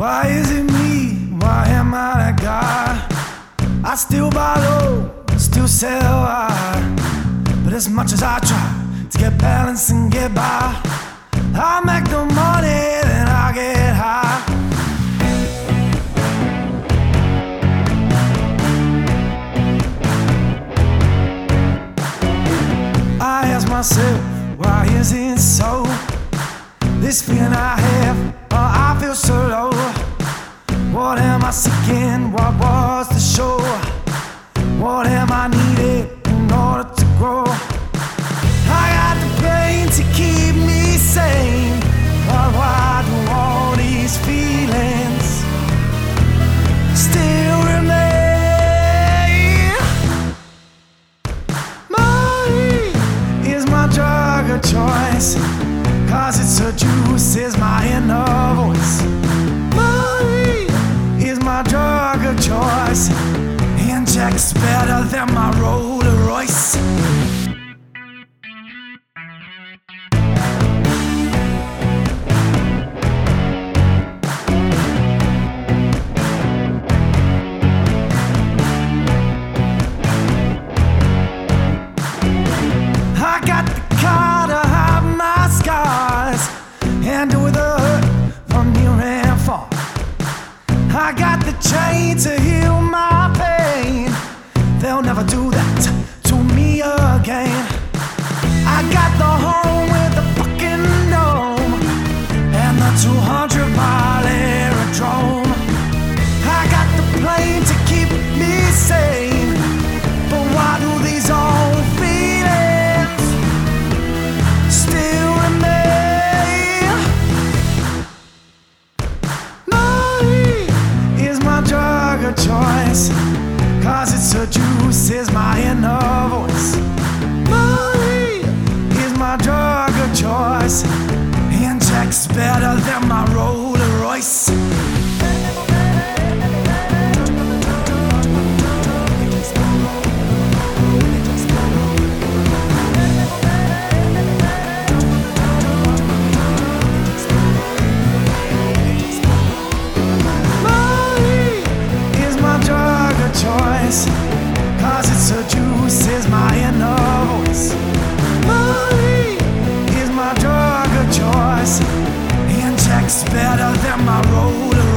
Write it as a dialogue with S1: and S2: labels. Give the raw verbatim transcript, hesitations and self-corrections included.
S1: Why is it me? Why am I that guy? I still buy low, still sell high. But as much as I try to get balance and get by, I make the money, then I get high. I ask myself, why is it so? This feeling I have, oh, I feel so low. What am I seeking? What was the show? What am I needed in order to grow? I got the pain to keep me sane, but why do all these feelings still remain? Money is my drug of choice, 'cause it seduces my inner voice. Money is my drug of choice, injects better than my Rolls Royce. I got the car to hide my scars and do the hurt from near and far. I got the chain to heal my pain. They'll never do that to me again. I got the home with the fucking dome and the two hundred mile aerodrome. I got the plane to keep me sane, but why do these old feelings still remain? Money is my drug of choice, 'cause it seduces my inner voice. Money is my drug of choice, injects better than my Rolls Royce. Choice, 'cause it seduces my inner voice. Money is my drug of choice, injects better than my Rolls